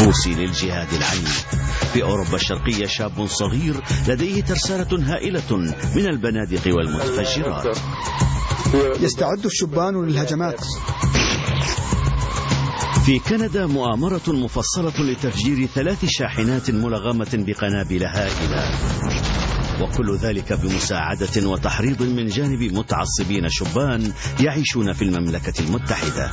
روسي للجهاد العنيف. في أوروبا الشرقية شاب صغير لديه ترسانة هائلة من البنادق والمتفجرات. يستعد الشبان للهجمات. في كندا مؤامرة مفصلة لتفجير 3 شاحنات ملغمة بقنابل هائلة، وكل ذلك بمساعدة وتحريض من جانب متعصبين شبان يعيشون في المملكة المتحدة.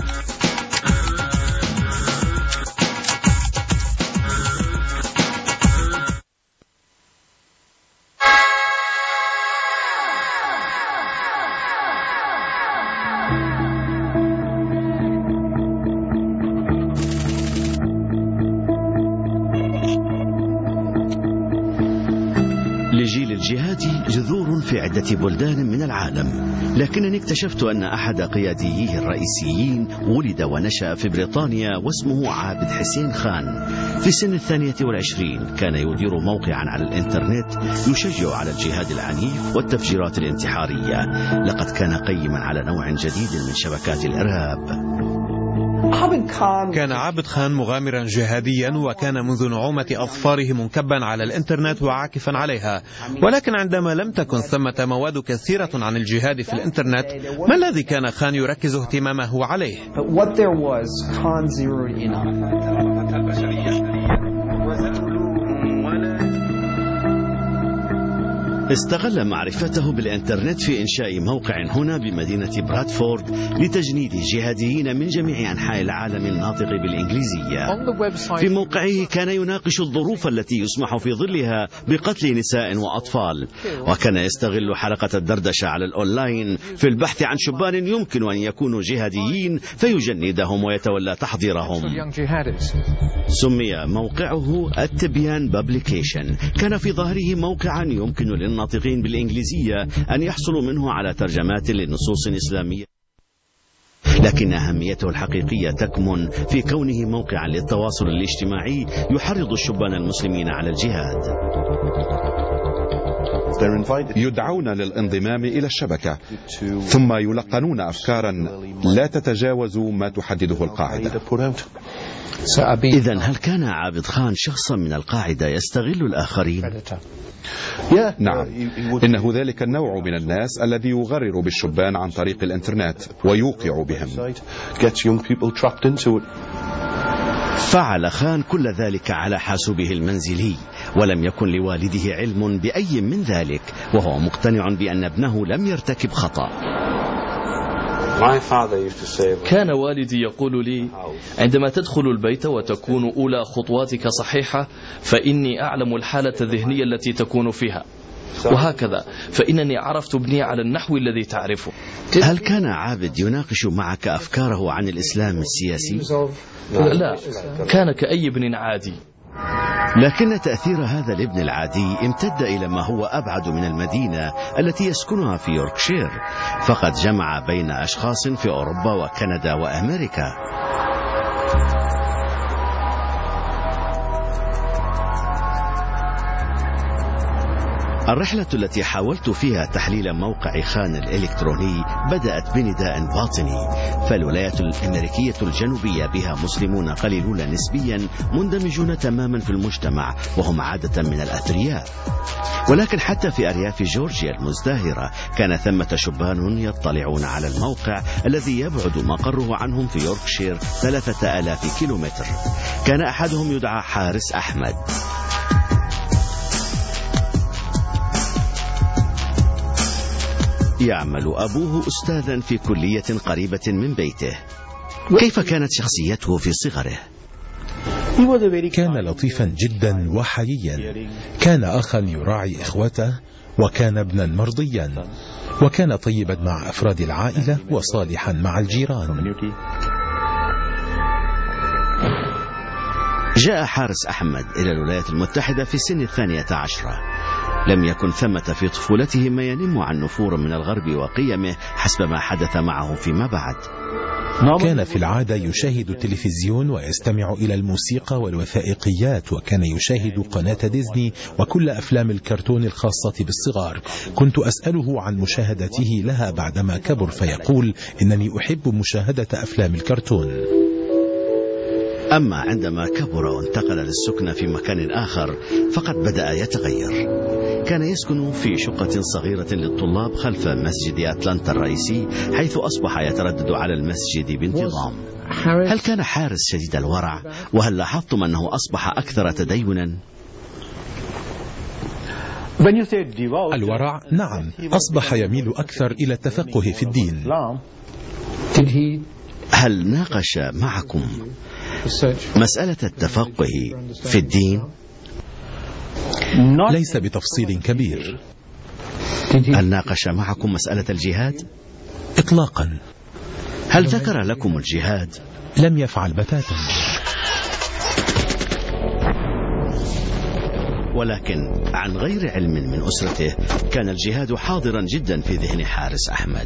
لجيل الجهاد جذور في عدة بلدان من العالم، لكنني اكتشفت أن أحد قيادييه الرئيسيين ولد ونشأ في بريطانيا واسمه عابد حسين خان. في سن 22 كان يدير موقعا على الإنترنت يشجع على الجهاد العنيف والتفجيرات الانتحارية. لقد كان قيما على نوع جديد من شبكات الإرهاب. كان عابد خان مغامرا جهاديا، وكان منذ نعومة أظفاره منكبا على الإنترنت وعاكفا عليها. ولكن عندما لم تكن ثمة مواد كثيرة عن الجهاد في الإنترنت، ما الذي كان خان يركز اهتمامه عليه؟ استغل معرفته بالإنترنت في إنشاء موقع هنا بمدينة برادفورد لتجنيد جهاديين من جميع أنحاء العالم الناطق بالإنجليزية. في موقعه كان يناقش الظروف التي يسمح في ظلها بقتل نساء وأطفال، وكان يستغل حلقة الدردشة على الأونلاين في البحث عن شبان يمكن أن يكونوا جهاديين فيجندهم ويتولى تحضيرهم. سمي موقعه التبيان بابليكيشن. كان في ظهره موقعا يمكن للناطقين بالإنجليزية أن يحصلوا منه على ترجمات لنصوص إسلامية، لكن أهميته الحقيقية تكمن في كونه موقعا للتواصل الاجتماعي يحرض الشبان المسلمين على الجهاد. يدعون للانضمام إلى الشبكة، ثم يلقنون أفكارا لا تتجاوز ما تحدده القاعدة. إذن هل كان عابد خان شخصا من القاعدة يستغل الآخرين؟ نعم، إنه ذلك النوع من الناس الذي يغرر بالشبان عن طريق الإنترنت ويوقع بهم. فعل خان كل ذلك على حاسوبه المنزلي، ولم يكن لوالده علم بأي من ذلك، وهو مقتنع بأن ابنه لم يرتكب خطأ. كان والدي يقول لي: عندما تدخل البيت وتكون أولى خطواتك صحيحة فإني أعلم الحالة الذهنية التي تكون فيها، وهكذا فإنني عرفت ابني على النحو الذي تعرفه. هل كان عابد يناقش معك أفكاره عن الإسلام السياسي؟ لا، كان كأي ابن عادي. لكن تأثير هذا الابن العادي امتد إلى ما هو أبعد من المدينة التي يسكنها في يوركشير، فقد جمع بين أشخاص في أوروبا وكندا وأمريكا. الرحلة التي حاولت فيها تحليل موقع خان الإلكتروني بدأت بنداء باطني، فالولايات الأمريكية الجنوبية بها مسلمون قليلون نسبيا مندمجون تماما في المجتمع، وهم عادة من الأثرياء. ولكن حتى في أرياف جورجيا المزدهرة كان ثمة شبان يطلعون على الموقع الذي يبعد مقره عنهم في يوركشير 3000 كيلومتر. كان أحدهم يدعى حارس أحمد. يعمل أبوه أستاذا في كلية قريبة من بيته. كيف كانت شخصيته في صغره؟ كان لطيفا جدا وحييا، كان أخا يراعي إخوته، وكان ابنا مرضيا، وكان طيبا مع أفراد العائلة وصالحا مع الجيران. جاء حارس أحمد إلى الولايات المتحدة في سن 12. لم يكن ثمة في طفولته ما ينم عن نفور من الغرب وقيمه حسب ما حدث معه فيما بعد. كان في العادة يشاهد التلفزيون ويستمع إلى الموسيقى والوثائقيات، وكان يشاهد قناة ديزني وكل أفلام الكرتون الخاصة بالصغار. كنت أسأله عن مشاهدته لها بعدما كبر، فيقول: إنني أحب مشاهدة أفلام الكرتون. أما عندما كبر وانتقل للسكن في مكان آخر فقد بدأ يتغير. كان يسكن في شقة صغيرة للطلاب خلف مسجد أتلانتا الرئيسي، حيث أصبح يتردد على المسجد بانتظام. هل كان حارس شديد الورع؟ وهل لاحظتم أنه أصبح أكثر تدينا؟ الورع؟ نعم، أصبح يميل أكثر إلى التفقه في الدين. هل ناقش معكم مسألة التفقه في الدين؟ ليس بتفصيل كبير. هل ناقش معكم مسألة الجهاد؟ إطلاقا. هل ذكر لكم الجهاد؟ لم يفعل بتاتا. ولكن عن غير علم من أسرته كان الجهاد حاضرا جدا في ذهن حارس أحمد.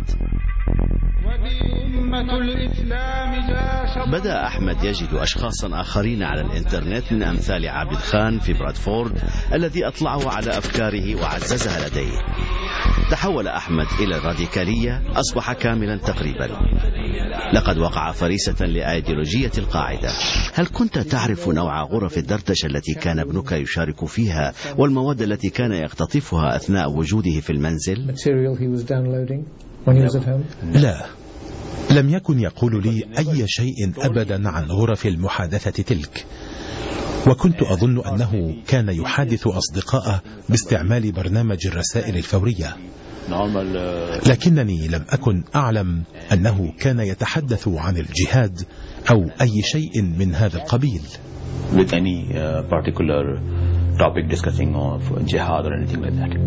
بدأ أحمد يجد أشخاصا آخرين على الإنترنت من أمثال عابد خان في برادفورد الذي أطلعه على أفكاره وعززها لديه. تحول أحمد إلى الراديكالية، أصبح كاملا تقريبا. لقد وقع فريسة لأيديولوجية القاعدة. هل كنت تعرف نوع غرف الدردشة التي كان ابنك يشارك فيها والمواد التي كان يقتطفها أثناء وجوده في المنزل؟ لا، لم يكن يقول لي أي شيء أبدا عن غرف المحادثة تلك، وكنت أظن أنه كان يحادث أصدقائه باستعمال برنامج الرسائل الفورية، لكنني لم أكن أعلم أنه كان يتحدث عن الجهاد أو أي شيء من هذا القبيل. with any particular topic discussing of jihad or anything like that.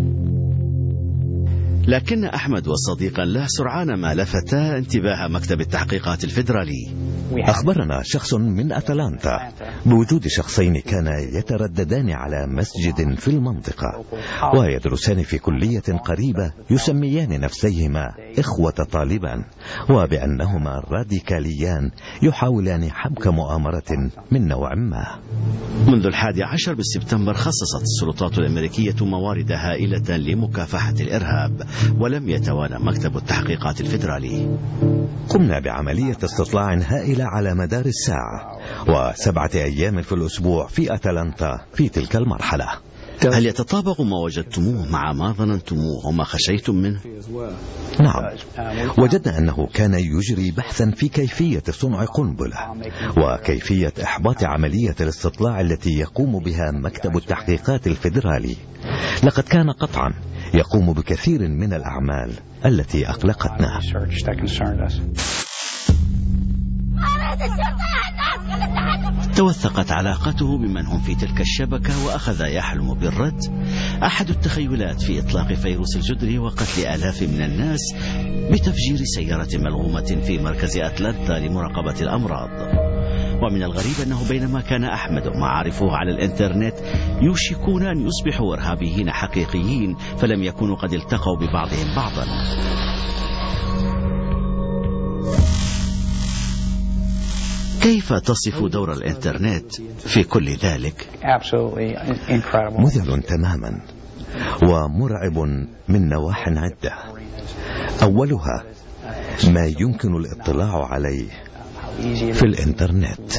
لكن أحمد وصديقا له سرعان ما لفتا انتباه مكتب التحقيقات الفيدرالي. أخبرنا شخص من أتلانتا بوجود شخصين كانا يترددان على مسجد في المنطقة ويدرسان في كلية قريبة يسميان نفسيهما إخوة طالبان، وبأنهما راديكاليان يحاولان حبك مؤامرة من نوع ما. منذ 11 سبتمبر خصصت السلطات الأمريكية موارد هائلة لمكافحة الإرهاب، ولم يتوانى مكتب التحقيقات الفيدرالي. قمنا بعملية استطلاع هائلة على مدار الساعة و7 أيام في الأسبوع في أتلانتا في تلك المرحلة. هل يتطابق ما وجدتموه مع ما ظننتموه وما خشيتم منه؟ نعم، وجدنا أنه كان يجري بحثا في كيفية صنع قنبلة وكيفية إحباط عملية الاستطلاع التي يقوم بها مكتب التحقيقات الفيدرالي. لقد كان قطعا يقوم بكثير من الأعمال التي أقلقتنا. توثقت علاقته بمن هم في تلك الشبكة وأخذ يحلم بالرد. أحد التخيلات في إطلاق فيروس الجدري وقتل آلاف من الناس بتفجير سيارة ملغومة في مركز أتلانتا لمراقبة الأمراض. ومن الغريب أنه بينما كان أحمد ومعارفه على الإنترنت يوشكون أن يصبحوا إرهابيين حقيقيين، فلم يكونوا قد التقوا ببعضهم بعضا. كيف تصف دور الإنترنت في كل ذلك؟ مذهل تماما ومرعب من نواح عدة. أولها ما يمكن الاطلاع عليه في الإنترنت.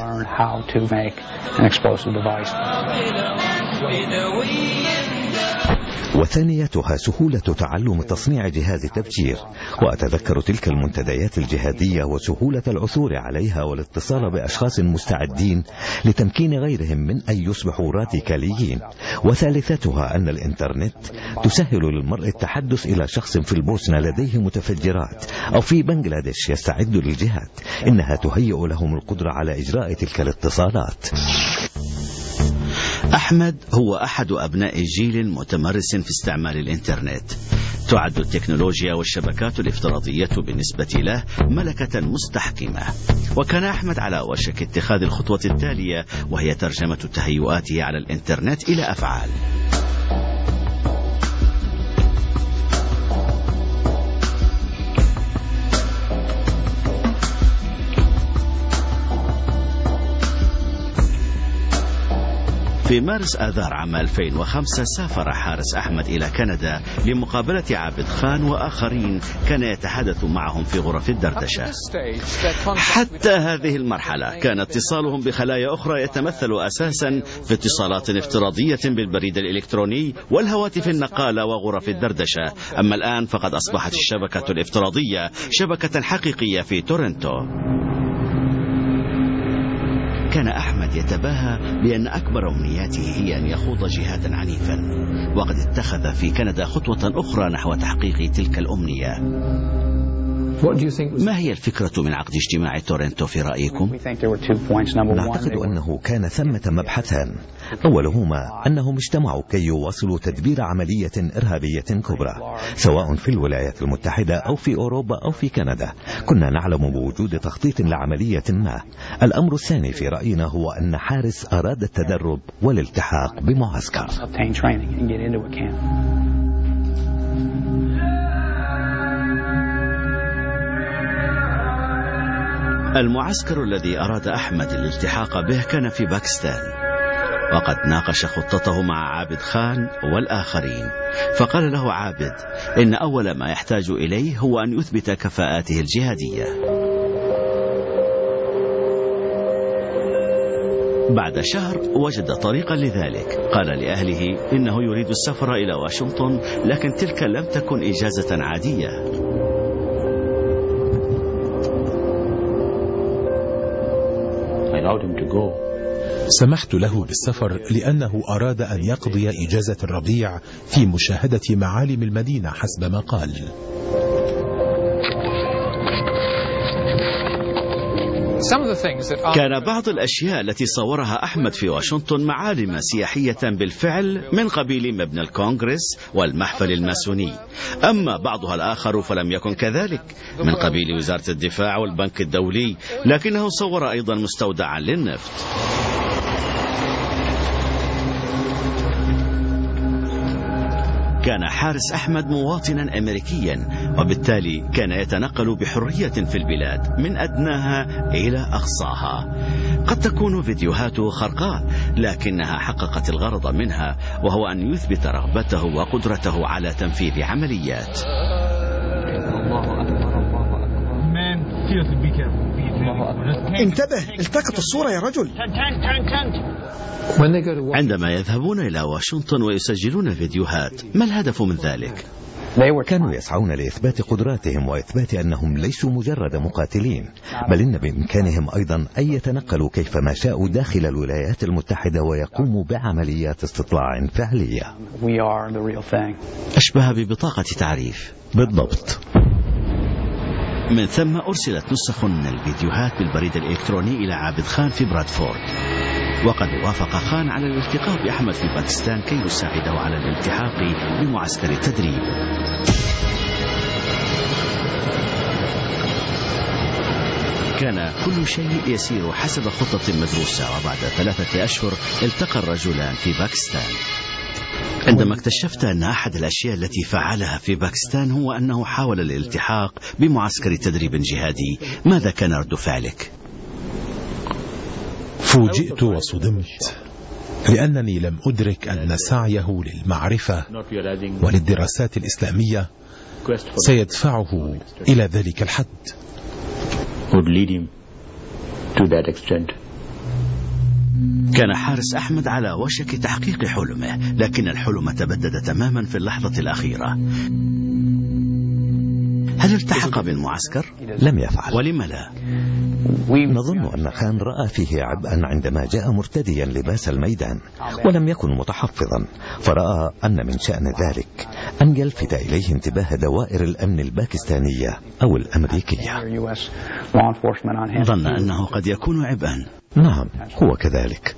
وثانيتها سهولة تعلم تصنيع جهاز تفجير، وأتذكر تلك المنتديات الجهادية وسهولة العثور عليها والاتصال بأشخاص مستعدين لتمكين غيرهم من أن يصبحوا راديكاليين. وثالثتها أن الإنترنت تسهل للمرء التحدث إلى شخص في البوسنة لديه متفجرات أو في بنغلاديش يستعد للجهاد. إنها تهيئ لهم القدرة على إجراء تلك الاتصالات. أحمد هو أحد أبناء جيل متمرس في استعمال الإنترنت. تعد التكنولوجيا والشبكات الافتراضية بالنسبة له ملكة مستحكمة، وكان أحمد على وشك اتخاذ الخطوة التالية، وهي ترجمة تهيؤاته على الإنترنت إلى أفعال. في مارس آذار عام 2005 سافر حارس أحمد إلى كندا لمقابلة عابد خان وآخرين كان يتحدث معهم في غرف الدردشة. حتى هذه المرحلة كان اتصالهم بخلايا أخرى يتمثل أساسا في اتصالات افتراضية بالبريد الإلكتروني والهواتف النقالة وغرف الدردشة. أما الآن فقد أصبحت الشبكة الافتراضية شبكة حقيقية في تورنتو. كان أحمد يتباهى بأن أكبر أمنياته هي أن يخوض جهادا عنيفا، وقد اتخذ في كندا خطوة أخرى نحو تحقيق تلك الأمنية. ما هي الفكرة من عقد اجتماع تورنتو في رأيكم؟ نعتقد أنه كان ثمة مبحثان، أولهما أنهم اجتمعوا كي يواصلوا تدبير عملية إرهابية كبرى سواء في الولايات المتحدة أو في أوروبا أو في كندا. كنا نعلم بوجود تخطيط لعملية ما. الأمر الثاني في رأينا هو أن حارس أراد التدرب والالتحاق بمعسكر. المعسكر الذي أراد أحمد الالتحاق به كان في باكستان، وقد ناقش خطته مع عابد خان والآخرين، فقال له عابد إن أول ما يحتاج إليه هو أن يثبت كفاءاته الجهادية. بعد شهر وجد طريقا لذلك. قال لأهله إنه يريد السفر إلى واشنطن، لكن تلك لم تكن إجازة عادية. سمحت له بالسفر لأنه أراد أن يقضي إجازة الربيع في مشاهدة معالم المدينة حسب ما قال. كان بعض الأشياء التي صورها أحمد في واشنطن معالم سياحية بالفعل من قبيل مبنى الكونغرس والمحفل الماسوني، أما بعضها الآخر فلم يكن كذلك، من قبيل وزارة الدفاع والبنك الدولي، لكنه صور أيضا مستودعا للنفط. كان حارس أحمد مواطنا أمريكيا، وبالتالي كان يتنقل بحرية في البلاد من أدناها إلى أقصاها. قد تكون فيديوهاته خرقاء، لكنها حققت الغرض منها، وهو أن يثبت رغبته وقدرته على تنفيذ عمليات. انتبه، التقط الصورة يا رجل. عندما يذهبون إلى واشنطن ويسجلون فيديوهات، ما الهدف من ذلك؟ كانوا يسعون لإثبات قدراتهم وإثبات أنهم ليسوا مجرد مقاتلين، بل إن بإمكانهم أيضا أن يتنقلوا كيفما شاءوا داخل الولايات المتحدة ويقوموا بعمليات استطلاع فعلية. أشبه ببطاقة تعريف. بالضبط. من ثم أرسلت نسخ من الفيديوهات بالبريد الإلكتروني إلى عابد خان في برادفورد، وقد وافق خان على الالتقاء بأحمد في باكستان كي يساعده على الالتحاق بمعسكر التدريب. كان كل شيء يسير حسب خطة مدروسة، وبعد 3 أشهر التقى الرجلان في باكستان. عندما اكتشفت أن أحد الأشياء التي فعلها في باكستان هو أنه حاول الالتحاق بمعسكر تدريب جهادي، ماذا كان رد فعلك؟ فوجئت وصدمت، لأنني لم أدرك أن سعيه للمعرفة وللدراسات الإسلامية سيدفعه إلى ذلك الحد. كان حارس أحمد على وشك تحقيق حلمه، لكن الحلم تبدد تماما في اللحظة الأخيرة. هل التحق بالمعسكر؟ لم يفعل. ولم لا؟ نظن أن خان رأى فيه عبئا عندما جاء مرتديا لباس الميدان، ولم يكن متحفظا، فرأى أن من شأن ذلك أن يلفت إليه انتباه دوائر الأمن الباكستانية أو الأمريكية. ظن أنه قد يكون عبئا. نعم، هو كذلك.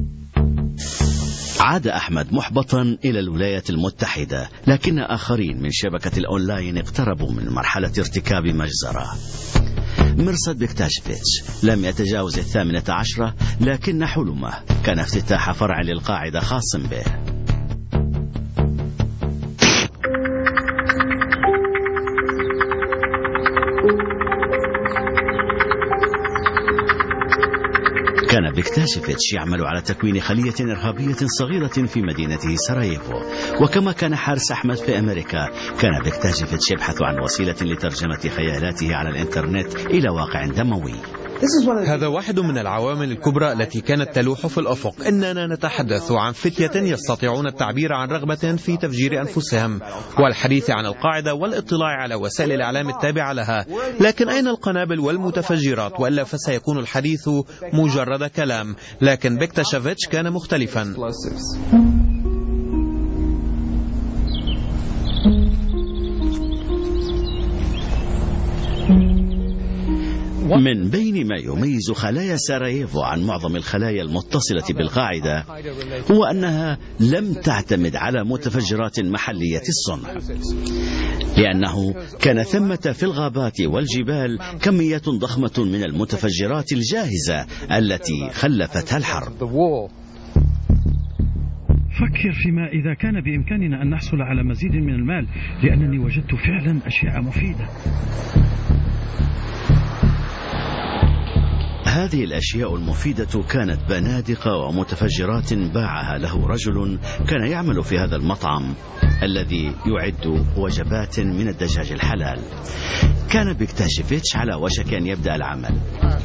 عاد أحمد محبطا إلى الولايات المتحدة، لكن آخرين من شبكة الأونلاين اقتربوا من مرحلة ارتكاب مجزرة. مرصد بكتاشفيتش لم يتجاوز 18، لكن حلمه كان افتتاح فرع للقاعدة خاص به. كان كان بيكتاشيفيتش يعمل على تكوين خلية إرهابية صغيرة في مدينته سراييفو. وكما كان حارس أحمد في أمريكا، كان بيكتاشيفيتش يبحث عن وسيلة لترجمة خيالاته على الإنترنت إلى واقع دموي. هذا واحد من العوامل الكبرى التي كانت تلوح في الأفق. إننا نتحدث عن فتية يستطيعون التعبير عن رغبة في تفجير أنفسهم والحديث عن القاعدة والاطلاع على وسائل الإعلام التابعة لها. لكن أين القنابل والمتفجرات؟ وإلا فسيكون الحديث مجرد كلام. لكن بيكتاشيفيتش كان مختلفا. من بين ما يميز خلايا سراييفو عن معظم الخلايا المتصلة بالقاعدة هو أنها لم تعتمد على متفجرات محلية الصنع، لأنه كان ثمة في الغابات والجبال كميات ضخمة من المتفجرات الجاهزة التي خلفتها الحرب. فكر فيما إذا كان بإمكاننا أن نحصل على مزيد من المال، لأنني وجدت فعلا أشياء مفيدة. هذه الأشياء المفيدة كانت بنادق ومتفجرات باعها له رجل كان يعمل في هذا المطعم الذي يعد وجبات من الدجاج الحلال. كان بيكتاشيفيتش على وشك أن يبدأ العمل،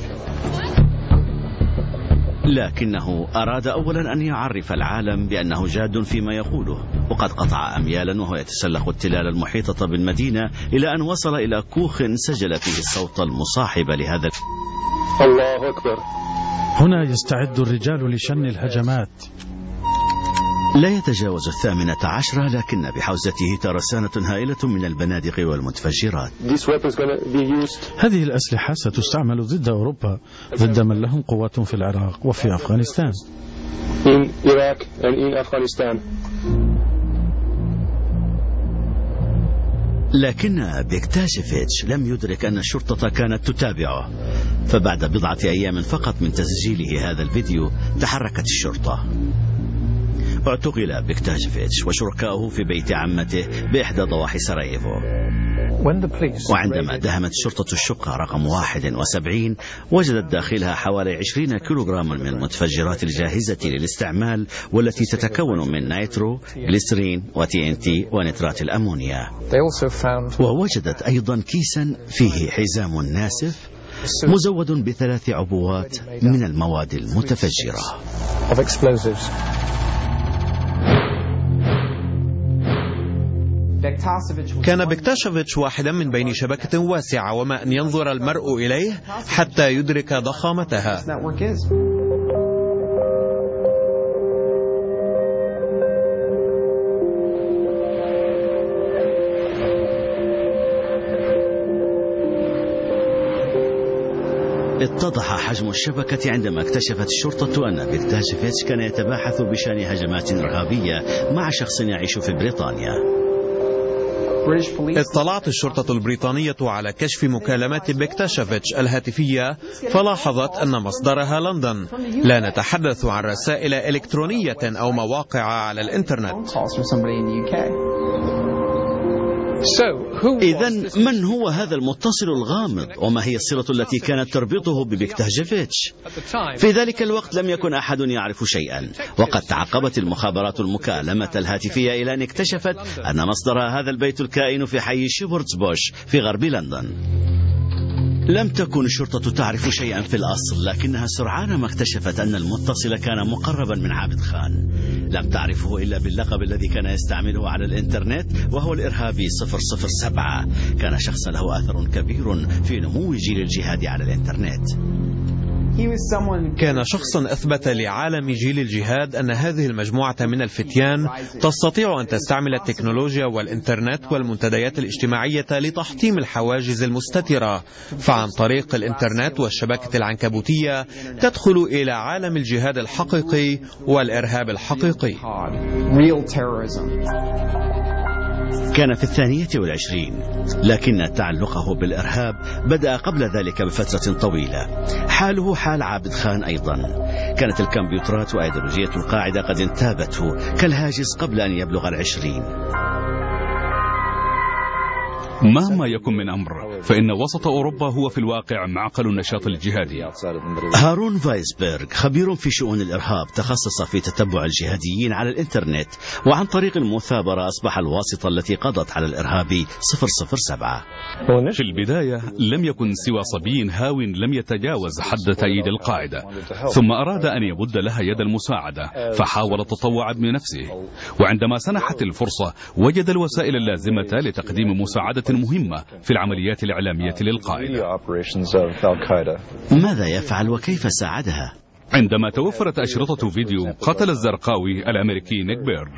لكنه أراد أولا أن يعرف العالم بأنه جاد فيما يقوله. وقد قطع أميالا وهو يتسلق التلال المحيطة بالمدينة إلى أن وصل إلى كوخ سجل فيه الصوت المصاحب لهذا. الله أكبر. هنا يستعد الرجال لشن الهجمات. لا يتجاوز 18، لكن بحوزته ترسانة هائلة من البنادق والمتفجرات. هذه الأسلحة ستستعمل ضد أوروبا، ضد من لهم قوات في العراق وفي أفغانستان. لكن بيكتاشيفيتش لم يدرك أن الشرطة كانت تتابعه، فبعد بضعة أيام فقط من تسجيله هذا الفيديو تحركت الشرطة. اعتقل بيكتاشيفيتش وشركائه في بيت عمته بإحدى ضواحي سراييفو. وعندما دهمت الشرطة الشقة رقم 71 وجدت داخلها حوالي 20 كيلوغراما من المتفجرات الجاهزة للاستعمال، والتي تتكون من نيترو، جليسرين وTNT ونترات الأمونيا. ووجدت أيضا كيسا فيه حزام ناسف مزود ب3 عبوات من المواد المتفجرة. كان بيكتاشيفيتش واحدا من بين شبكة واسعة، وما أن ينظر المرء إليه حتى يدرك ضخامتها. اتضح حجم الشبكة عندما اكتشفت الشرطة أن بيكتاشيفيتش كان يتباحث بشأن هجمات إرهابية مع شخص يعيش في بريطانيا. اطلعت الشرطة البريطانية على كشف مكالمات بيكتاشيفيتش الهاتفية، فلاحظت أن مصدرها لندن. لا نتحدث عن رسائل إلكترونية أو مواقع على الإنترنت. إذن من هو هذا المتصل الغامض؟ وما هي الصلة التي كانت تربطه ببيكتاشيفيتش؟ في ذلك الوقت لم يكن أحد يعرف شيئا، وقد تعقبت المخابرات المكالمة الهاتفية إلى أن اكتشفت أن مصدر هذا البيت الكائن في حي شيبردز-بوش في غرب لندن. لم تكن الشرطة تعرف شيئا في الأصل، لكنها سرعان ما اكتشفت أن المتصل كان مقربا من عابد خان. لم تعرفه إلا باللقب الذي كان يستعمله على الإنترنت، وهو الإرهابي 007. كان شخصا له أثر كبير في نمو جيل الجهاد على الإنترنت. كان شخصا أثبت لعالم جيل الجهاد أن هذه المجموعة من الفتيان تستطيع أن تستعمل التكنولوجيا والإنترنت والمنتديات الاجتماعية لتحطيم الحواجز المستترة، فعن طريق الإنترنت والشبكة العنكبوتية تدخل إلى عالم الجهاد الحقيقي والإرهاب الحقيقي. كان في 22، لكن تعلقه بالإرهاب بدأ قبل ذلك بفترة طويلة. حاله حال عابد خان أيضا. كانت الكمبيوترات وأيديولوجية القاعدة قد انتابته كالهاجس قبل أن يبلغ 20. مهما يكن من أمر فإن وسط أوروبا هو في الواقع معقل النشاط الجهادي. هارون فايسبرغ خبير في شؤون الإرهاب، تخصص في تتبع الجهاديين على الإنترنت، وعن طريق المثابرة أصبح الواسطة التي قضت على الإرهابي 007. في البداية لم يكن سوى صبي هاو لم يتجاوز حد تأييد القاعدة، ثم أراد أن يمد لها يد المساعدة فحاول التطوع بنفسه، وعندما سنحت الفرصة وجد الوسائل اللازمة لتقديم مساعدة مهمة في العمليات الإعلامية للقاعدة. ماذا يفعل وكيف ساعدها؟ عندما توفرت أشرطة فيديو قتل الزرقاوي الأمريكي نيك بيرد.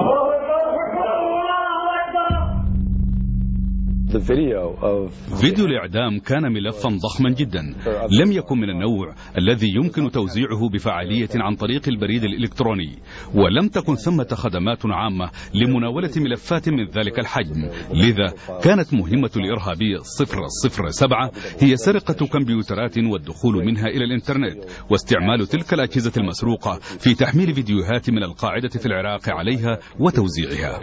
فيديو الإعدام كان ملفا ضخما جدا، لم يكن من النوع الذي يمكن توزيعه بفعالية عن طريق البريد الإلكتروني، ولم تكن ثمة خدمات عامة لمناولة ملفات من ذلك الحجم، لذا كانت مهمة الإرهابي 007 هي سرقة كمبيوترات والدخول منها إلى الإنترنت، واستعمال تلك الأجهزة المسروقة في تحميل فيديوهات من القاعدة في العراق عليها وتوزيعها.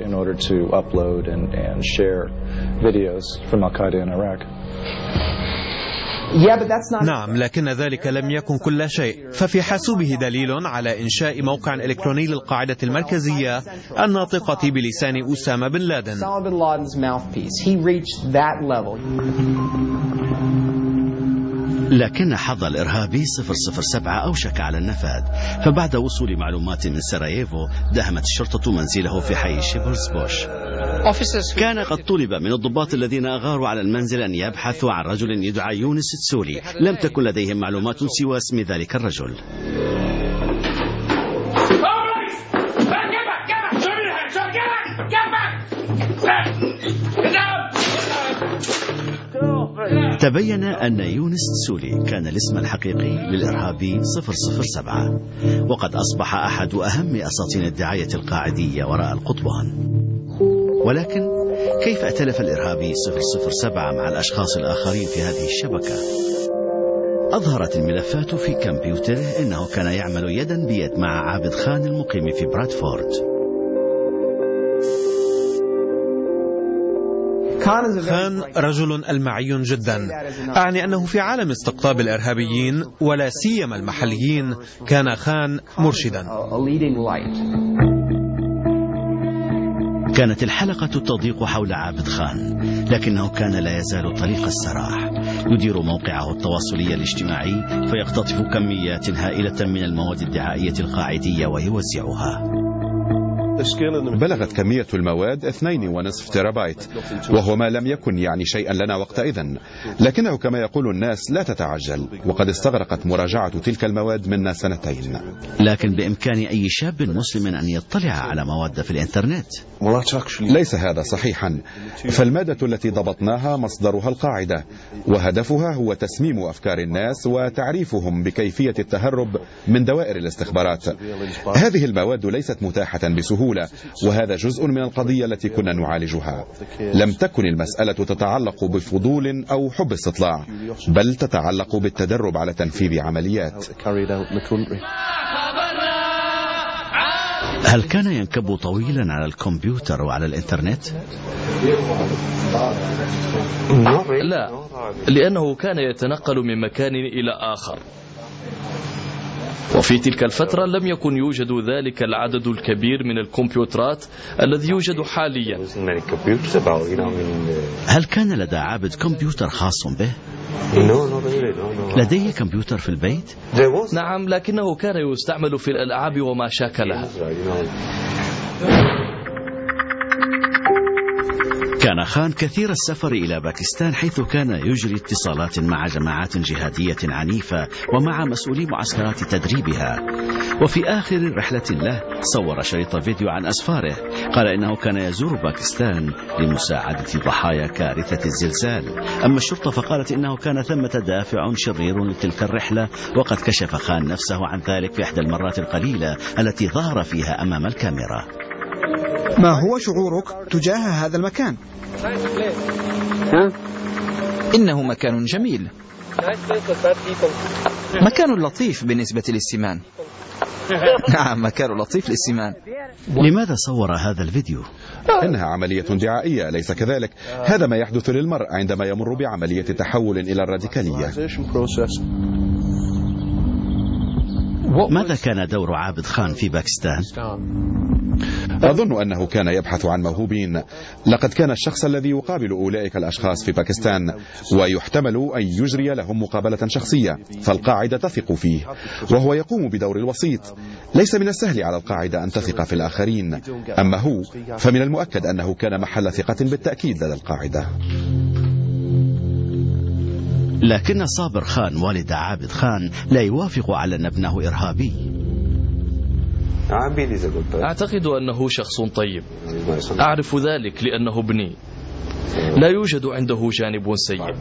نعم، لكن ذلك لم يكن كل شيء، ففي حاسوبه دليل على إنشاء موقع إلكتروني للقاعدة المركزية الناطقة بلسان أسامة بن لادن. لكن حظ الإرهابي 007 أوشك على النفاذ، فبعد وصول معلومات من سراييفو دهمت الشرطة منزله في حي شيبرز بوش. كان قد طلب من الضباط الذين أغاروا على المنزل أن يبحثوا عن رجل يدعى يونس تسولي، لم تكن لديهم معلومات سوى اسم ذلك الرجل. تبين أن يونس تسولي كان الاسم الحقيقي للإرهابي 007، وقد أصبح أحد أهم أساطين الدعاية القاعدية وراء القضبان. ولكن كيف ائتلف الإرهابي 007 مع الأشخاص الآخرين في هذه الشبكة؟ أظهرت الملفات في كمبيوتره أنه كان يعمل يدا بيد مع عابد خان المقيم في برادفورد. خان رجل ألمعي جدا، أعني أنه في عالم استقطاب الإرهابيين ولا سيما المحليين كان خان مرشدا. كانت الحلقة تضيق حول عابد خان، لكنه كان لا يزال طليق السراح، يدير موقعه التواصلي الاجتماعي فيقتطف كميات هائلة من المواد الدعائية القاعدية ويوزعها. بلغت كمية المواد 2.5 تيرابايت، وهو ما لم يكن يعني شيئا لنا وقتئذ، لكنه كما يقول الناس لا تتعجل، وقد استغرقت مراجعة تلك المواد منا 2 سنين. لكن بإمكان أي شاب مسلم أن يطلع على مواد في الإنترنت. ليس هذا صحيحا، فالمادة التي ضبطناها مصدرها القاعدة، وهدفها هو تسميم أفكار الناس وتعريفهم بكيفية التهرب من دوائر الاستخبارات. هذه المواد ليست متاحة بسهولة، وهذا جزء من القضية التي كنا نعالجها. لم تكن المسألة تتعلق بفضول أو حب استطلاع، بل تتعلق بالتدرب على تنفيذ عمليات. هل كان ينكب طويلا على الكمبيوتر وعلى الإنترنت؟ لا، لأنه كان يتنقل من مكان إلى آخر، وفي تلك الفترة لم يكن يوجد ذلك العدد الكبير من الكمبيوترات الذي يوجد حاليا. هل كان لدى عابد كمبيوتر خاص به؟ لديه كمبيوتر في البيت؟ نعم، لكنه كان يستعمل في الألعاب وما شاكلها. كان خان كثير السفر إلى باكستان، حيث كان يجري اتصالات مع جماعات جهادية عنيفة ومع مسؤولي معسكرات تدريبها. وفي آخر رحلة له صور شريط فيديو عن أسفاره، قال إنه كان يزور باكستان لمساعدة ضحايا كارثة الزلزال. أما الشرطة فقالت إنه كان ثمة دافع شرير لتلك الرحلة، وقد كشف خان نفسه عن ذلك في إحدى المرات القليلة التي ظهر فيها أمام الكاميرا. ما هو شعورك تجاه هذا المكان؟ إنه مكان جميل، مكان لطيف بالنسبة للسمان. نعم، مكان لطيف للسمان. لماذا صور هذا الفيديو؟ إنها عملية دعائية، أليس كذلك؟ هذا ما يحدث للمرء عندما يمر بعملية تحول إلى الراديكالية. ماذا كان دور عابد خان في باكستان؟ أظن أنه كان يبحث عن موهوبين. لقد كان الشخص الذي يقابل أولئك الأشخاص في باكستان، ويحتمل أن يجري لهم مقابلة شخصية، فالقاعدة تثق فيه وهو يقوم بدور الوسيط. ليس من السهل على القاعدة أن تثق في الآخرين، أما هو فمن المؤكد أنه كان محل ثقة بالتأكيد لدى القاعدة. لكن صابر خان والد عابد خان لا يوافق على أن ابنه إرهابي. أعتقد أنه شخص طيب، أعرف ذلك لأنه ابني، لا يوجد عنده جانب سيء.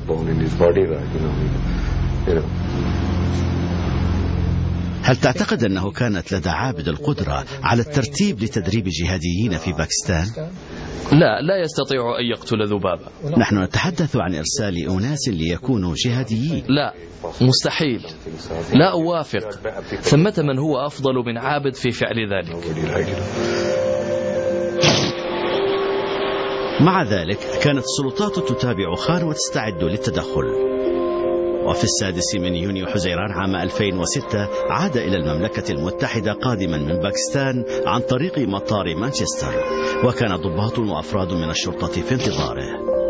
هل تعتقد أنه كانت لدى عابد القدرة على الترتيب لتدريب جهاديين في باكستان؟ لا يستطيع أن يقتل ذبابة. نحن نتحدث عن إرسال أناس ليكونوا جهاديين. لا، مستحيل، لا أوافق. ثمة من هو أفضل من عابد في فعل ذلك. مع ذلك كانت السلطات تتابع خان وتستعد للتدخل. وفي 6 يونيو حزيران عام 2006 عاد إلى المملكة المتحدة قادما من باكستان عن طريق مطار مانشستر، وكان ضباط وأفراد من الشرطة في انتظاره.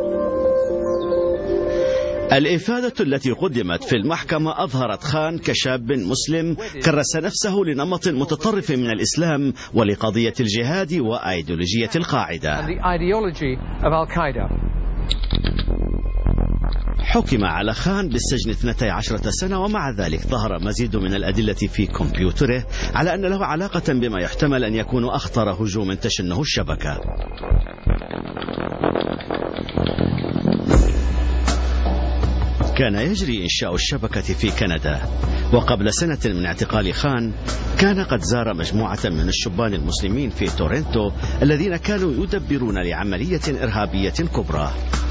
الإفادة التي قدمت في المحكمة أظهرت خان كشاب مسلم كرس نفسه لنمط متطرف من الإسلام ولقضية الجهاد وأيديولوجية القاعدة. حكم على خان بالسجن 12 سنة، ومع ذلك ظهر مزيد من الأدلة في كمبيوتره على أن له علاقة بما يحتمل أن يكون أخطر هجوم تشنه الشبكة. كان يجري إنشاء الشبكة في كندا، وقبل سنة من اعتقال خان كان قد زار مجموعة من الشبان المسلمين في تورنتو الذين كانوا يدبرون لعملية إرهابية كبرى.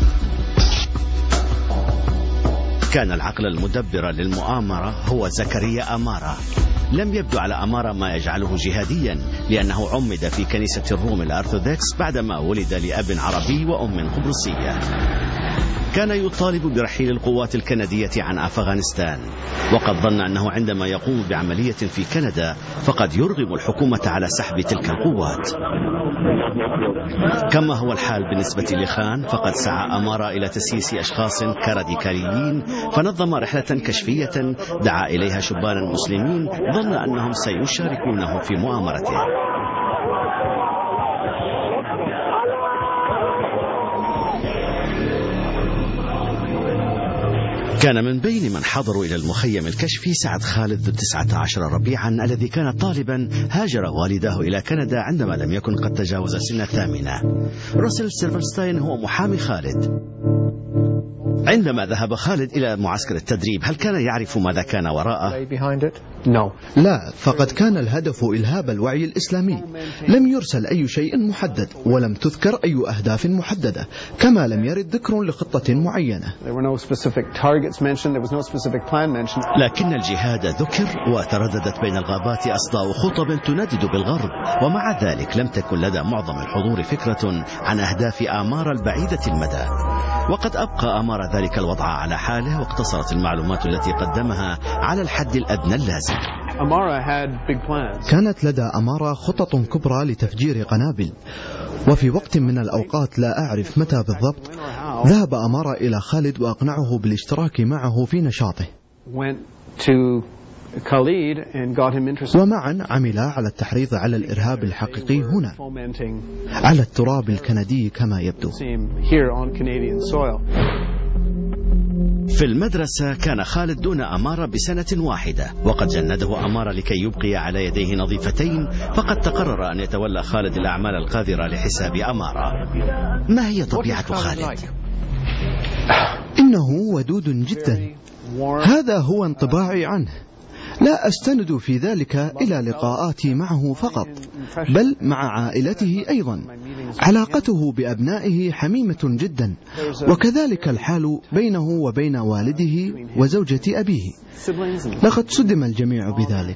كان العقل المدبر للمؤامرة هو زكريا أمارة. لم يبدو على أمارة ما يجعله جهاديا، لأنه عمد في كنيسة الروم الأرثوذكس بعدما ولد لأب عربي وأم قبرصية. كان يطالب برحيل القوات الكندية عن أفغانستان، وقد ظن أنه عندما يقوم بعملية في كندا فقد يرغم الحكومة على سحب تلك القوات. كما هو الحال بالنسبة لخان، فقد سعى أمارة إلى تسييس أشخاص كراديكاليين، فنظم رحلة كشفية دعا إليها شبانا مسلمين ظن أنهم سيشاركونه في مؤامرته. كان من بين من حضروا إلى المخيم الكشفي سعد خالد ذو 19 ربيعا الذي كان طالبا هاجر والداه إلى كندا عندما لم يكن قد تجاوز سن 8. روسل سيلفرستاين هو محامي خالد. عندما ذهب خالد إلى معسكر التدريب هل كان يعرف ماذا كان وراءه؟ لا، فقد كان الهدف إلهاب الوعي الإسلامي. لم يرسل أي شيء محدد، ولم تذكر أي أهداف محددة، كما لم يرد ذكر لخطة معينة. لكن الجهاد ذكر، وترددت بين الغابات أصداء خطب تندد بالغرب، ومع ذلك لم تكن لدى معظم الحضور فكرة عن أهداف آمار البعيدة المدى. وقد أبقى أمار ذلك الوضع على حاله، واقتصرت المعلومات التي قدمها على الحد الأدنى اللازم. كانت لدى أمارة خطط كبرى لتفجير قنابل، وفي وقت من الأوقات لا أعرف متى بالضبط ذهب أمارة إلى خالد وأقنعه بالاشتراك معه في نشاطه، ومعا عملا على التحريض على الإرهاب الحقيقي هنا على التراب الكندي كما يبدو. في المدرسة كان خالد دون أمارة بسنة واحدة، وقد جنده أمارة لكي يبقي على يديه نظيفتين، فقد تقرر أن يتولى خالد الأعمال القذرة لحساب أمارة. ما هي طبيعة خالد؟ إنه ودود جدا، هذا هو انطباعي عنه. لا أستند في ذلك إلى لقاءاتي معه فقط، بل مع عائلته أيضا. علاقته بأبنائه حميمة جدا، وكذلك الحال بينه وبين والده وزوجة أبيه. لقد صدم الجميع بذلك.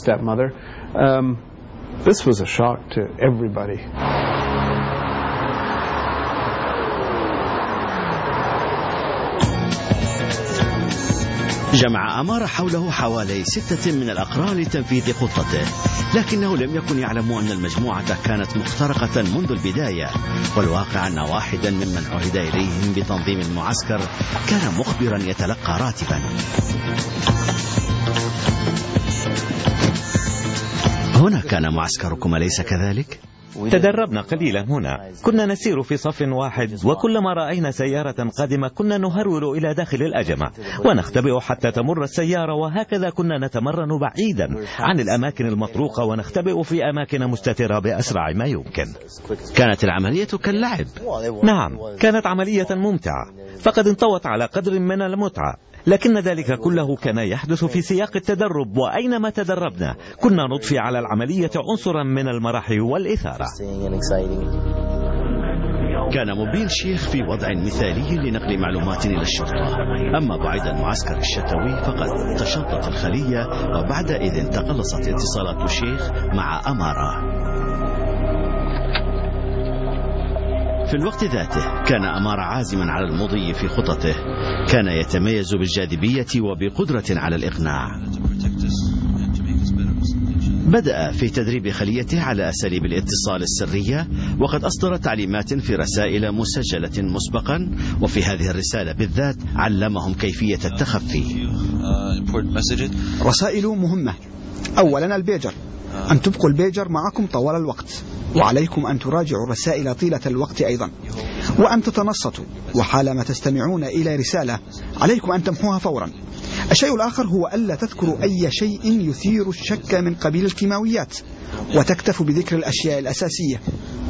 جمع أمارة حوله حوالي 6 من الأقران لتنفيذ خطته، لكنه لم يكن يعلم أن المجموعة كانت مخترقة منذ البداية، والواقع أن واحدا ممن عهد إليهم بتنظيم المعسكر كان مخبرا يتلقى راتبا. هنا كان معسكركم أليس كذلك؟ تدربنا قليلا هنا، كنا نسير في صف واحد، وكلما رأينا سيارة قادمة كنا نهرول إلى داخل الأجمع ونختبئ حتى تمر السيارة، وهكذا كنا نتمرن بعيدا عن الأماكن المطروقة ونختبئ في أماكن مستترة بأسرع ما يمكن. كانت العملية كاللعب. نعم، كانت عملية ممتعة، فقد انطوت على قدر من المتعة، لكن ذلك كله كان يحدث في سياق التدرب، وأينما تدربنا كنا نضفي على العملية عنصرا من المرح والإثارة. كان مبين شيخ في وضع مثالي لنقل معلومات إلى الشرطة، أما بعد المعسكر الشتوي فقد تشطت الخلية، وبعدئذ تقلصت اتصالات الشيخ مع أمارة. في الوقت ذاته كان أمارة عازما على المضي في خططه، كان يتميز بالجاذبية وبقدرة على الإقناع. بدأ في تدريب خليته على أساليب الاتصال السرية، وقد أصدر تعليمات في رسائل مسجلة مسبقا، وفي هذه الرسالة بالذات علمهم كيفية التخفي. رسائل مهمة. أولا البيجر، أن تبقوا البيجر معكم طوال الوقت، وعليكم أن تراجعوا الرسائل طيلة الوقت أيضا، وأن تتنصتوا، وحالما تستمعون إلى رسالة عليكم أن تمحوها فورا. الشيء الآخر هو ألا تذكروا أي شيء يثير الشك من قبيل الكيماويات، وتكتفوا بذكر الأشياء الأساسية.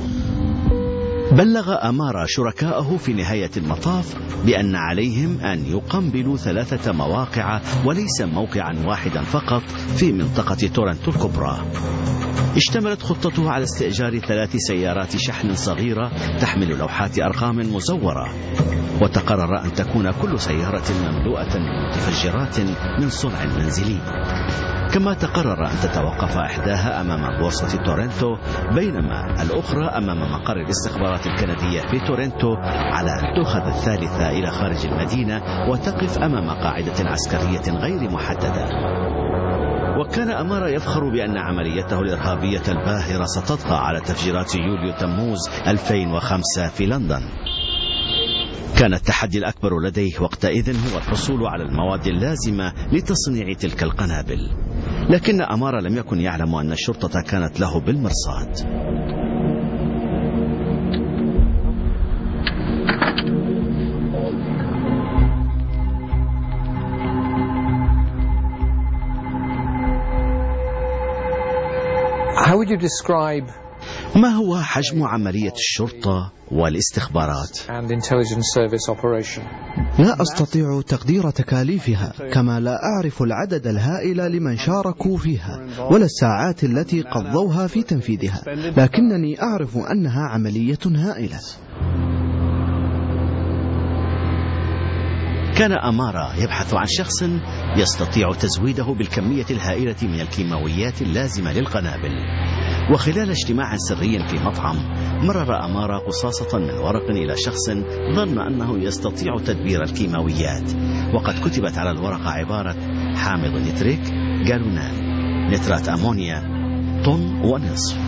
بلغ أمارة شركائه في نهاية المطاف بأن عليهم أن يقنبلوا 3 مواقع وليس موقعا واحدا فقط في منطقة تورنتو الكبرى. اشتملت خطته على استئجار 3 سيارات شحن صغيرة تحمل لوحات أرقام مزورة، وتقرر أن تكون كل سيارة مملوءة بمتفجرات من صنع منزلي. كما تقرر أن تتوقف إحداها أمام بورصة تورنتو، بينما الأخرى أمام مقر الاستخبارات الكندية في تورنتو، على أن تؤخذ الثالثة إلى خارج المدينة وتقف أمام قاعدة عسكرية غير محددة. وكان أمارة يفخر بأن عمليته الإرهابية الباهرة ستطغى على تفجيرات يوليو تموز 2005 في لندن. كان التحدي الأكبر لديه وقتئذ هو الحصول على المواد اللازمة لتصنيع تلك القنابل، لكن أمارة لم يكن يعلم أن الشرطة كانت له بالمرصاد. ما هو حجم عملية الشرطة والاستخبارات؟ لا أستطيع تقدير تكاليفها، كما لا أعرف العدد الهائل لمن شاركوا فيها ولا الساعات التي قضوها في تنفيذها، لكنني أعرف أنها عملية هائلة. كان أمارة يبحث عن شخص يستطيع تزويده بالكمية الهائلة من الكيماويات اللازمة للقنابل. وخلال اجتماع سري في مطعم، مرر أمارة قصاصة من ورق إلى شخص ظن أنه يستطيع تدبير الكيماويات، وقد كتبت على الورقة عبارة: حامض نتريك، جالونان، نترات أمونيا، طن ونصف.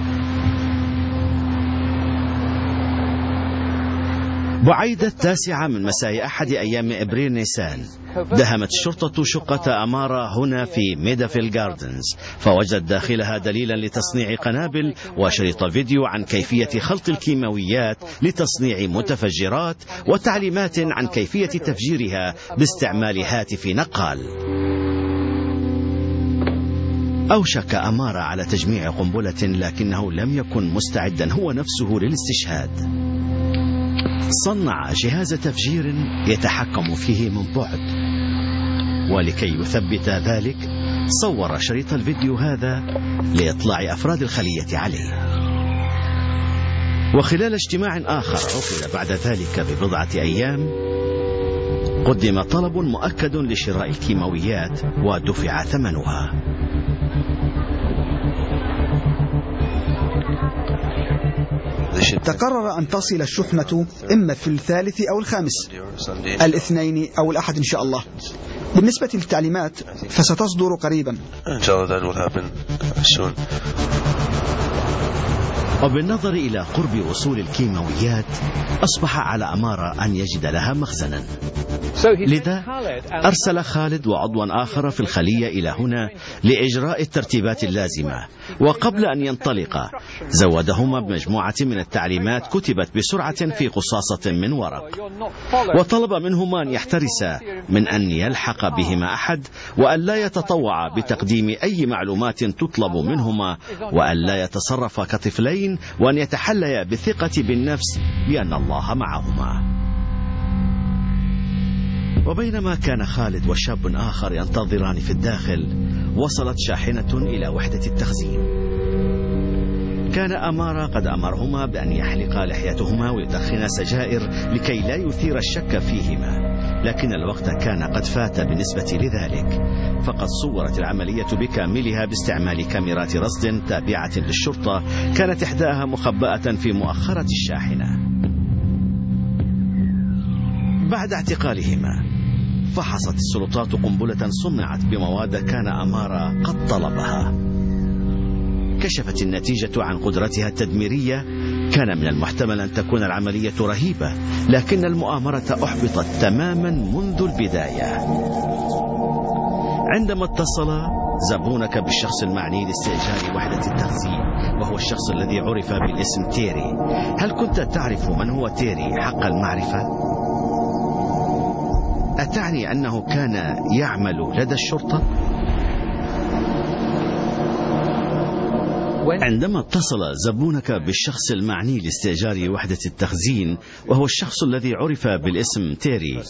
بعيدة 9 من مساء أحد أيام إبريل نيسان، دهمت الشرطة شقة أمارة هنا في ميدافيل جاردنز، فوجدت داخلها دليلا لتصنيع قنابل وشريط فيديو عن كيفية خلط الكيماويات لتصنيع متفجرات، وتعليمات عن كيفية تفجيرها باستعمال هاتف نقال. أوشك أمارة على تجميع قنبلة، لكنه لم يكن مستعدا هو نفسه للاستشهاد. صنع جهاز تفجير يتحكم فيه من بعد، ولكي يثبت ذلك صور شريط الفيديو هذا لإطلاع أفراد الخلية عليه. وخلال اجتماع آخر عقد بعد ذلك ببضعة أيام قدم طلب مؤكد لشراء الكيماويات ودفع ثمنها. تقرر أن تصل الشحنة إما في الثالث أو الخامس، الاثنين أو الأحد إن شاء الله. بالنسبة للتعليمات فستصدر قريبا. وبالنظر إلى قرب وصول الكيماويات أصبح على أمارة أن يجد لها مخزنا، لذا أرسل خالد وعضوا آخر في الخلية إلى هنا لإجراء الترتيبات اللازمة، وقبل أن ينطلق زودهما بمجموعة من التعليمات كتبت بسرعة في قصاصة من ورق، وطلب منهما أن يحترسا من أن يلحق بهما أحد، وأن لا يتطوع بتقديم أي معلومات تطلب منهما، وأن لا يتصرف كطفلين، وأن يتحليا بالثقة بالنفس بأن الله معهما. وبينما كان خالد وشاب آخر ينتظران في الداخل، وصلت شاحنة إلى وحدة التخزين. كان أمارة قد أمرهما بأن يحلقا لحيتهما ويدخنا سجائر لكي لا يثير الشك فيهما، لكن الوقت كان قد فات بالنسبة لذلك، فقد صورت العملية بكاملها باستعمال كاميرات رصد تابعة للشرطة، كانت إحداها مخبأة في مؤخرة الشاحنة. بعد اعتقالهما فحصت السلطات قنبلة صنعت بمواد كان أمارة قد طلبها. كشفت النتيجة عن قدرتها التدميرية. كان من المحتمل أن تكون العملية رهيبة، لكن المؤامرة أحبطت تماما منذ البداية. عندما اتصل زبونك بالشخص المعني لاستئجار وحدة التخزين، وهو الشخص الذي عرف بالاسم تيري، هل كنت تعرف من هو تيري حق المعرفة؟ أتعني أنه كان يعمل لدى الشرطة؟ عندما اتصل زبونك بالشخص المعني لاستئجار وحدة التخزين، وهو الشخص الذي عرف بالاسم تيري،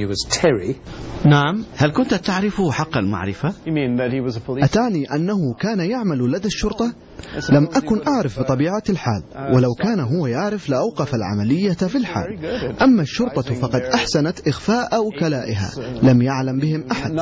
نعم، هل كنت تعرفه حق المعرفة؟ أتعني أنه كان يعمل لدى الشرطة؟ لم أكن أعرف بطبيعة الحال، ولو كان هو يعرف لأوقف العملية في الحال. أما الشرطة فقد أحسنت إخفاء وكلائها، لم يعلم بهم أحد.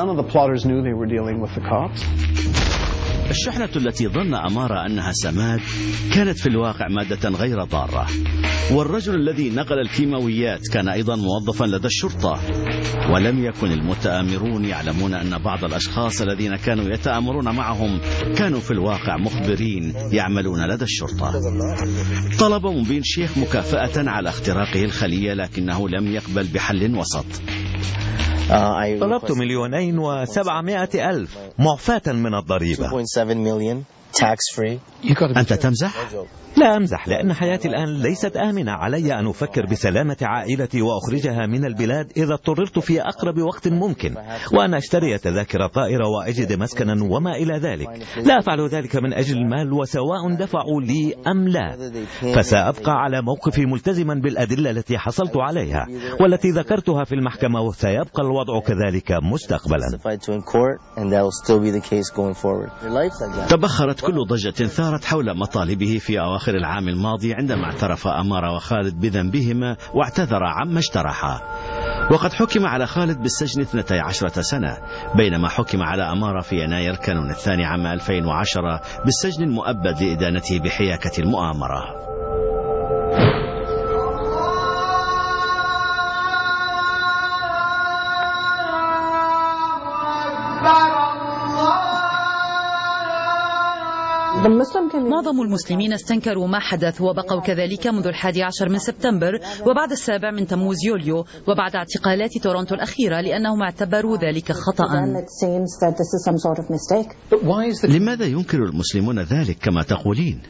الشحنة التي ظن أمارة أنها سماد كانت في الواقع مادة غير ضارة، والرجل الذي نقل الكيماويات كان أيضا موظفا لدى الشرطة، ولم يكن المتآمرون يعلمون أن بعض الأشخاص الذين كانوا يتآمرون معهم كانوا في الواقع مخبرين يعملون لدى الشرطة. طلب مبين شيخ مكافأة على اختراقه الخلية، لكنه لم يقبل بحل وسط. طلبت 2,700,000 معفاة من الضريبة. أنت تمزح؟ لا أمزح، لأن حياتي الآن ليست آمنة. علي أن أفكر بسلامة عائلتي وأخرجها من البلاد إذا اضطررت في أقرب وقت ممكن، وأن أشتري تذاكر طائرة وأجد مسكنا وما إلى ذلك. لا أفعل ذلك من أجل المال، وسواء دفعوا لي أم لا، فسأبقى على موقفي ملتزما بالأدلة التي حصلت عليها والتي ذكرتها في المحكمة، وسيبقى الوضع كذلك مستقبلا. تبخرت كل ضجة ثارت حول مطالبه في أواخر العام الماضي، عندما اعترف أمارة وخالد بذنبهما واعتذر عما اجترحا. وقد حكم على خالد بالسجن 12 سنة، بينما حكم على أمارة في يناير كانون الثاني عام 2010 بالسجن المؤبد لإدانته بحياكة المؤامرة. معظم المسلمين استنكروا ما حدث وبقوا كذلك منذ 11 من سبتمبر وبعد 7 من تموز يوليو وبعد اعتقالات تورونتو الأخيرة، لأنهم اعتبروا ذلك خطأ. لماذا ينكر المسلمون ذلك كما تقولين؟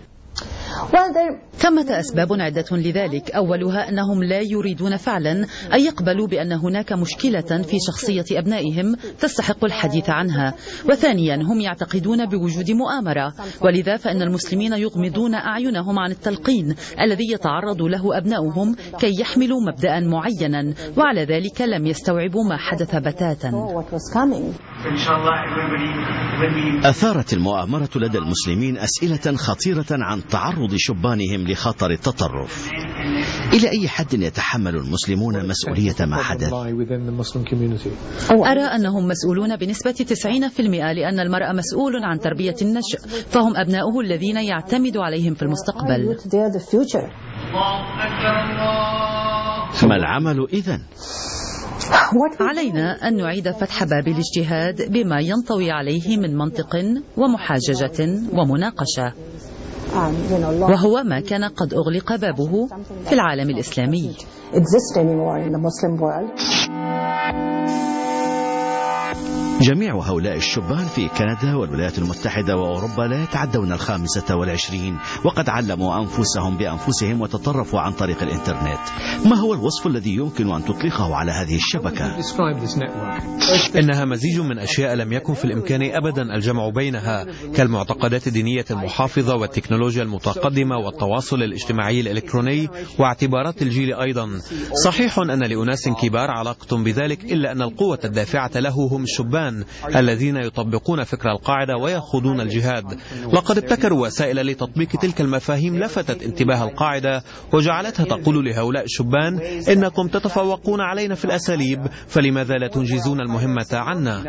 ثمة أسباب عدة لذلك. أولها أنهم لا يريدون فعلا أن يقبلوا بأن هناك مشكلة في شخصية أبنائهم تستحق الحديث عنها، وثانيا هم يعتقدون بوجود مؤامرة، ولذا فإن المسلمين يغمضون أعينهم عن التلقين الذي يتعرض له أبنائهم كي يحملوا مبدأ معينا، وعلى ذلك لم يستوعبوا ما حدث بتاتا. أثارت المؤامرة لدى المسلمين أسئلة خطيرة عن تعرض شبانهم لخطر التطرف. إلى أي حد يتحمل المسلمون مسؤولية ما حدث؟ أرى أنهم مسؤولون بنسبة 90%، لأن المرء مسؤول عن تربية النشء، فهم أبناؤه الذين يعتمد عليهم في المستقبل. ما العمل إذن؟ علينا أن نعيد فتح باب الاجتهاد بما ينطوي عليه من منطق ومحاججة ومناقشة، وهو ما كان قد أغلق بابه في العالم الإسلامي. جميع هؤلاء الشبان في كندا والولايات المتحدة وأوروبا لا يتعدون 25، وقد علموا أنفسهم بأنفسهم وتطرفوا عن طريق الإنترنت. ما هو الوصف الذي يمكن أن تطلقه على هذه الشبكة؟ إنها مزيج من أشياء لم يكن في الإمكان أبدا الجمع بينها، كالمعتقدات الدينية المحافظة والتكنولوجيا المتقدمة والتواصل الاجتماعي الإلكتروني واعتبارات الجيل أيضا. صحيح أن لأناس كبار علاقة بذلك، إلا أن القوة الدافعة له هم الشبان الذين يطبقون فكر القاعدة ويخوضون الجهاد. لقد ابتكروا وسائل لتطبيق تلك المفاهيم لفتت انتباه القاعدة وجعلتها تقول لهؤلاء الشبان: إنكم تتفوقون علينا في الأساليب، فلماذا لا تنجزون المهمة عنا؟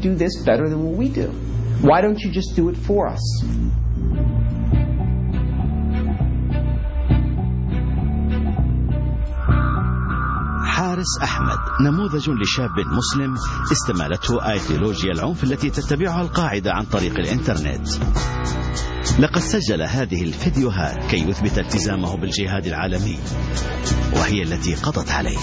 حارس أحمد نموذج لشاب مسلم استمالته أيديولوجيا العنف التي تتبعها القاعدة عن طريق الإنترنت. لقد سجل هذه الفيديوهات كي يثبت التزامه بالجهاد العالمي، وهي التي قضت عليه.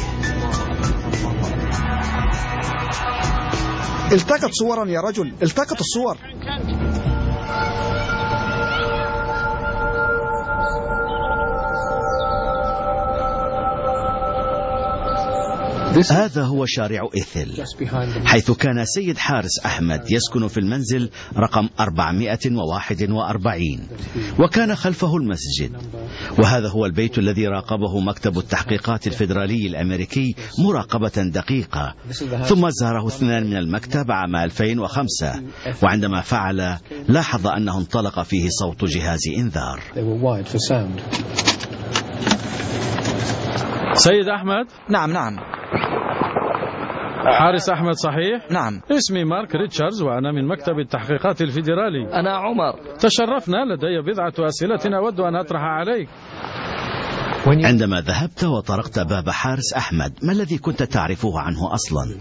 التقط صورا يا رجل، التقط الصور. هذا هو شارع إيثل، حيث كان سيد حارس أحمد يسكن في المنزل رقم 441، وكان خلفه المسجد. وهذا هو البيت الذي راقبه مكتب التحقيقات الفيدرالي الأمريكي مراقبة دقيقة، ثم زاره 2 من المكتب عام 2005، وعندما فعل لاحظ أنه انطلق فيه صوت جهاز إنذار. سيد أحمد؟ نعم. حارس أحمد صحيح؟ نعم. اسمي مارك ريتشاردز وأنا من مكتب التحقيقات الفيدرالي. أنا عمر. تشرفنا، لدي بضعة أسئلة أود أن أطرحها عليك. عندما ذهبت وطرقت باب حارس أحمد، ما الذي كنت تعرفه عنه أصلا؟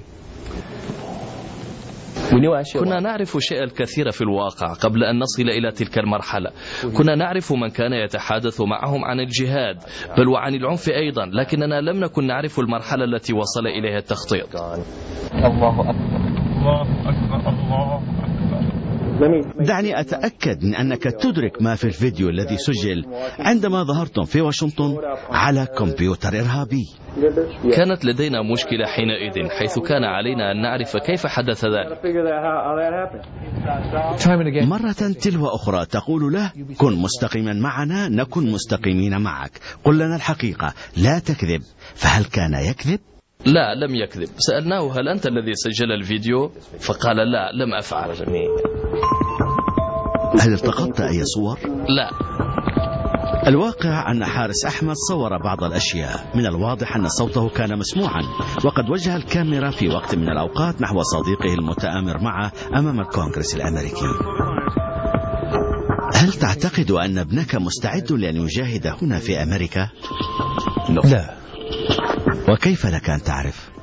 كنا نعرف شيء الكثير في الواقع قبل أن نصل إلى تلك المرحلة. كنا نعرف من كان يتحدث معهم عن الجهاد بل وعن العنف أيضا، لكننا لم نكن نعرف المرحلة التي وصل إليها التخطيط. الله أكبر، الله أكبر، الله أكبر. دعني أتأكد من أنك تدرك ما في الفيديو الذي سجل عندما ظهرتم في واشنطن على كمبيوتر إرهابي. كانت لدينا مشكلة حينئذ، حيث كان علينا أن نعرف كيف حدث ذلك. مرة تلو أخرى تقول له: كن مستقيما معنا نكن مستقيمين معك، قل لنا الحقيقة، لا تكذب. فهل كان يكذب؟ لا، لم يكذب. سألناه: هل أنت الذي سجل الفيديو؟ فقال: لا، لم أفعل. هل التقطت أي صور؟ لا. الواقع أن حارس أحمد صور بعض الأشياء. من الواضح أن صوته كان مسموعا، وقد وجه الكاميرا في وقت من الأوقات نحو صديقه المتآمر معه أمام الكونغرس الأمريكي. هل تعتقد أن ابنك مستعد لأن يجاهد هنا في أمريكا؟ لا. وكيف لك أن تعرف؟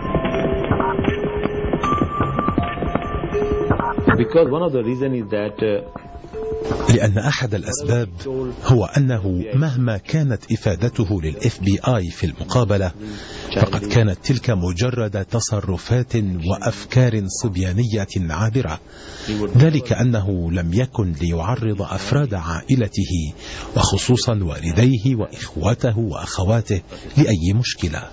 لأن أحد الأسباب هو أنه مهما كانت إفادته للFBI في المقابلة، فقد كانت تلك مجرد تصرفات وأفكار صبيانية عابرة، ذلك أنه لم يكن ليعرض أفراد عائلته وخصوصا والديه وإخوته وأخواته لأي مشكلة.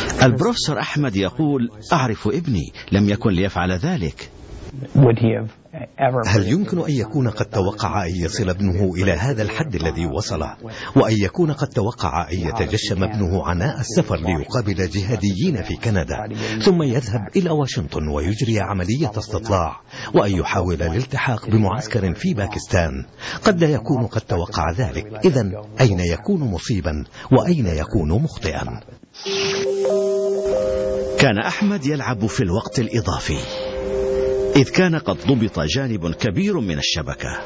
البروفيسور أحمد يقول: أعرف ابني، لم يكن ليفعل ذلك. هل يمكن أن يكون قد توقع أن يصل ابنه إلى هذا الحد الذي وصله، وأن يكون قد توقع أن يتجشم ابنه عناء السفر ليقابل جهاديين في كندا، ثم يذهب إلى واشنطن ويجري عملية استطلاع، وأن يحاول الالتحاق بمعسكر في باكستان؟ قد لا يكون قد توقع ذلك. إذن أين يكون مصيبا وأين يكون مخطئا؟ كان أحمد يلعب في الوقت الإضافي، إذ كان قد ضبط جانب كبير من الشبكة.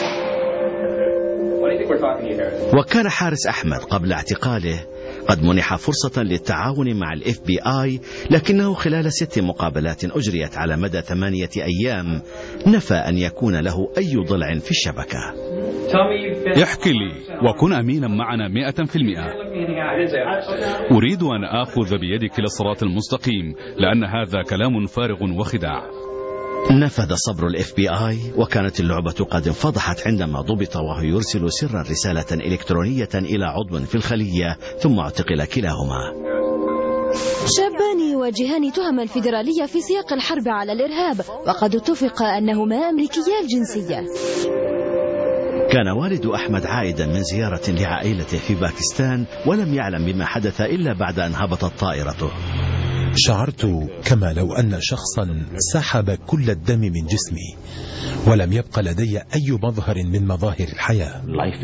وكان حارس أحمد قبل اعتقاله قد منح فرصة للتعاون مع FBI، لكنه خلال 6 مقابلات أجريت على مدى 8 أيام نفى أن يكون له أي ضلع في الشبكة. احكي لي وكن أمينا معنا 100%. أريد أن آخذ بيدك للصراط المستقيم، لأن هذا كلام فارغ وخداع. نفذ صبر FBI، وكانت اللعبة قد انفضحت عندما ضبط وهو يرسل سرا رسالة إلكترونية إلى عضو في الخلية، ثم اعتقل كلاهما. شابان يواجهان تهما الفيدرالية في سياق الحرب على الإرهاب، وقد اتفق أنهما أمريكيا الجنسية. كان والد أحمد عائدا من زيارة لعائلته في باكستان، ولم يعلم بما حدث إلا بعد أن هبطت طائرته. شعرت كما لو أن شخصا سحب كل الدم من جسمي، ولم يبقى لدي أي مظهر من مظاهر الحياة.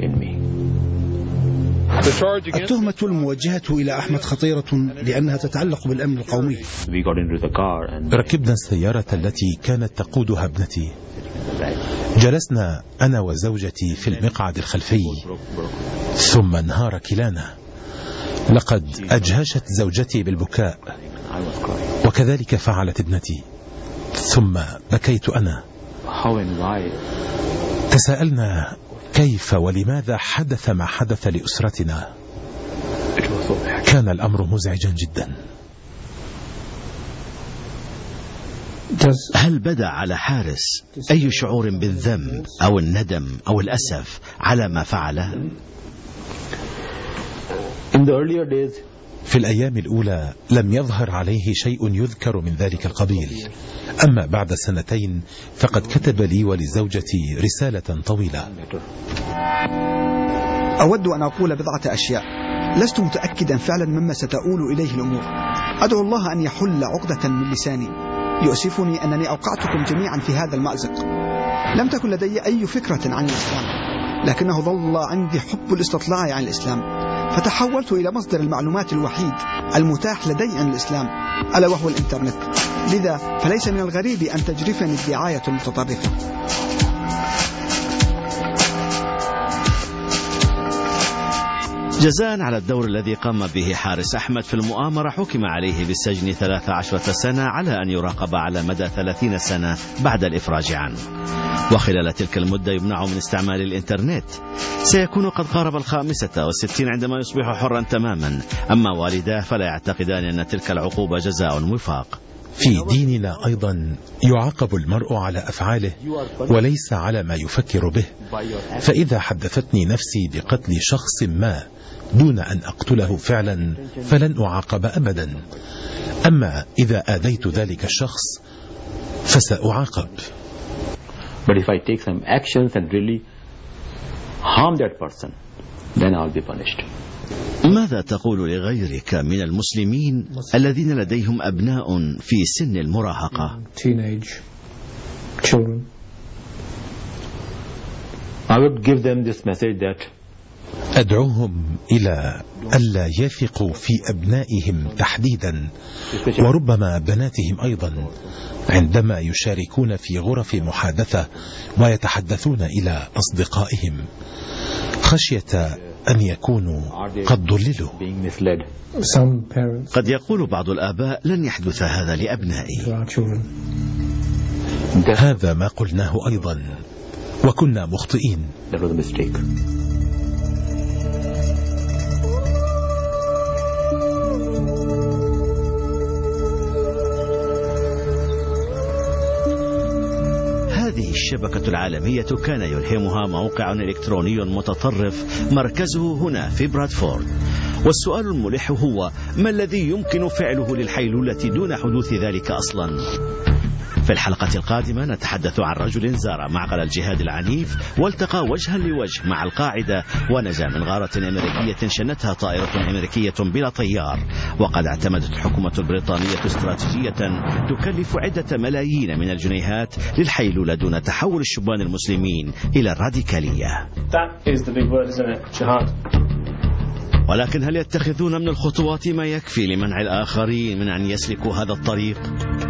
التهمة الموجهة إلى أحمد خطيرة لأنها تتعلق بالأمن القومي. ركبنا السيارة التي كانت تقودها ابنتي، جلسنا أنا وزوجتي في المقعد الخلفي، ثم انهار كلانا. لقد أجهشت زوجتي بالبكاء، وكذلك فعلت ابنتي، ثم بكيت أنا. تساءلنا كيف ولماذا حدث ما حدث لأسرتنا. كان الأمر مزعجا جدا. هل بدا على حارس أي شعور بالذنب أو الندم أو الأسف على ما فعله؟ في الأيام الأولى لم يظهر عليه شيء يذكر من ذلك القبيل، أما بعد 2 سنين فقد كتب لي ولزوجتي رسالة طويلة. أود أن أقول بضعة أشياء، لست متأكدا فعلا مما ستؤول إليه الأمور. أدعو الله أن يحل عقدة من لساني. يؤسفني أنني أوقعتكم جميعا في هذا المأزق. لم تكن لدي أي فكرة عن الإسلام، لكنه ظل عندي حب الاستطلاع عن الإسلام، فتحولت إلى مصدر المعلومات الوحيد المتاح لدي عن الإسلام، ألا وهو الإنترنت. لذا فليس من الغريب أن تجرفني الدعاية المتطرفة. جزاء على الدور الذي قام به حارس أحمد في المؤامرة، حكم عليه بالسجن 13 سنة على أن يراقب على مدى 30 سنة بعد الإفراج عنه. وخلال تلك المدة يمنع من استعمال الإنترنت. سيكون قد قارب 65 عندما يصبح حرا تماما. أما والداه فلا يعتقدان أن تلك العقوبة جزاء وفاق. في ديننا أيضا يعاقب المرء على أفعاله وليس على ما يفكر به. فإذا حدثتني نفسي بقتل شخص ما دون أن أقتله فعلا فلن أعاقب أبدا، أما إذا آذيت ذلك الشخص فسأعاقب. But if I take some actions and really harm that person, then I'll be punished. ماذا تقول لغيرك من المسلمين الذين لديهم أبناء في سن المراهقة؟ Teenage children. I would give them this message that أدعوهم إلى ألا يثقوا في أبنائهم تحديدا، وربما بناتهم أيضا، عندما يشاركون في غرف محادثة ويتحدثون إلى أصدقائهم، خشية أن يكونوا قد ضللوا. قد يقول بعض الآباء لن يحدث هذا لأبنائي. هذا ما قلناه أيضا، وكنا مخطئين. هذه الشبكة العالمية كان يلهمها موقع إلكتروني متطرف مركزه هنا في برادفورد. والسؤال الملح هو: ما الذي يمكن فعله للحيلولة دون حدوث ذلك أصلا؟ في الحلقة القادمة نتحدث عن رجل زار معقل الجهاد العنيف والتقى وجها لوجه مع القاعدة ونجا من غارة أمريكية شنتها طائرة أمريكية بلا طيار. وقد اعتمدت الحكومة البريطانية استراتيجية تكلف عدة ملايين من الجنيهات للحيلولة دون تحول الشبان المسلمين إلى الراديكالية. ولكن هل يتخذون من الخطوات ما يكفي لمنع الآخرين من أن يسلكوا هذا الطريق؟